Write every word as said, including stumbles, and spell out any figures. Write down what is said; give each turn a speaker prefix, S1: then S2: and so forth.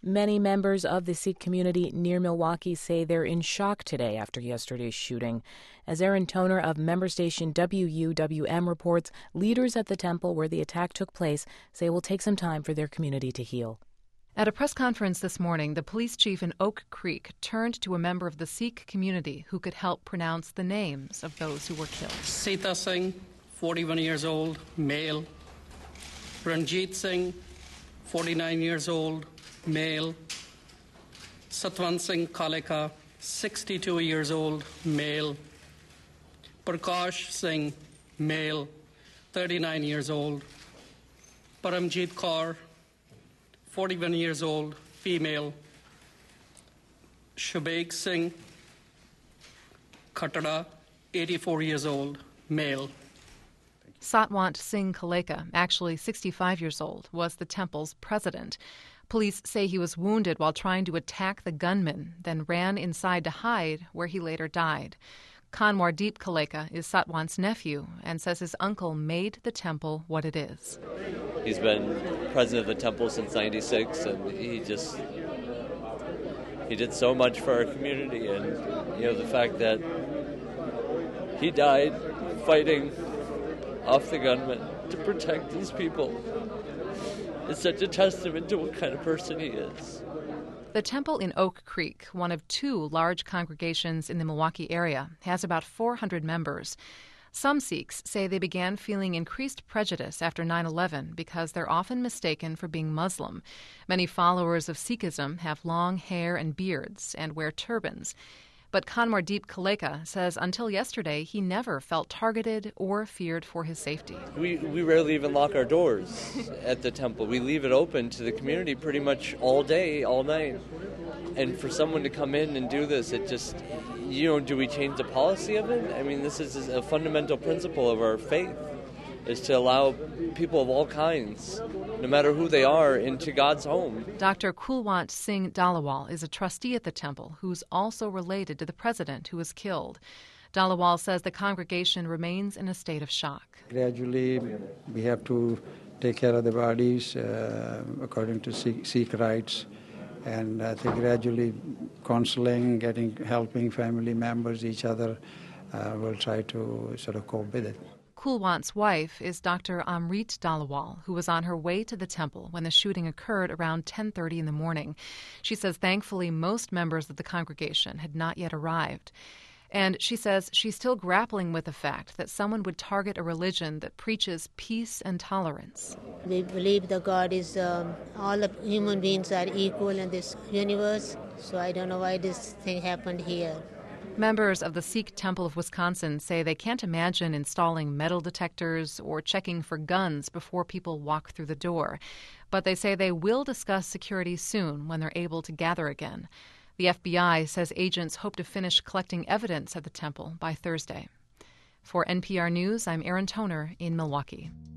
S1: Many members of the Sikh community near Milwaukee say they're in shock today after yesterday's shooting. As Aaron Toner of member station W U W M reports, leaders at the temple where the attack took place say it will take some time for their community to heal.
S2: At a press conference this morning, the police chief in Oak Creek turned to a member of the Sikh community who could help pronounce the names of those who were killed.
S3: Sita Singh, forty-one years old, male. Ranjit Singh, forty-nine years old, male. Satwant Singh Kaleka, sixty-two years old, male. Prakash Singh, male, thirty-nine years old. Paramjit Kaur, forty-one years old, female. Shubaik Singh Khattada, eighty-four years old, male.
S2: Satwant Singh Kaleka, actually sixty-five years old, was the temple's president. Police say he was wounded while trying to attack the gunman, then ran inside to hide, where he later died. Kanwardeep Kaleka is Satwant's nephew and says his uncle made the temple what it is.
S4: He's been president of the temple since ninety-six, and he just, he did so much for our community. And, you know, the fact that he died fighting off the gunman to protect his people is such a testament to what kind of person he is.
S2: The temple in Oak Creek, one of two large congregations in the Milwaukee area, has about four hundred members. Some Sikhs say they began feeling increased prejudice after nine eleven because they're often mistaken for being Muslim. Many followers of Sikhism have long hair and beards and wear turbans. But Kanwardeep Kaleka says until yesterday he never felt targeted or feared for his safety.
S4: We, we rarely even lock our doors at the temple. We leave it open to the community pretty much all day, all night. And for someone to come in and do this, it just, you know, do we change the policy of it? I mean, this is a fundamental principle of our faith, is to allow people of all kinds, no matter who they are, into God's home.
S2: Doctor Kulwant Singh Dalawal is a trustee at the temple who's also related to the president who was killed. Dalawal says the congregation remains in a state of shock.
S5: Gradually, we have to take care of the bodies uh, according to Sikh, Sikh rites. And I think gradually counseling, getting, helping family members, each other, uh, will try to sort of cope with it.
S2: Kulwant's wife is Doctor Amrit Dalawal, who was on her way to the temple when the shooting occurred around ten thirty in the morning. She says thankfully most members of the congregation had not yet arrived. And she says she's still grappling with the fact that someone would target a religion that preaches peace and tolerance.
S6: We believe that God is, um, all of human beings are equal in this universe, so I don't know why this thing happened here.
S2: Members of the Sikh Temple of Wisconsin say they can't imagine installing metal detectors or checking for guns before people walk through the door. But they say they will discuss security soon when they're able to gather again. The F B I says agents hope to finish collecting evidence at the temple by Thursday. For N P R News, I'm Aaron Toner in Milwaukee.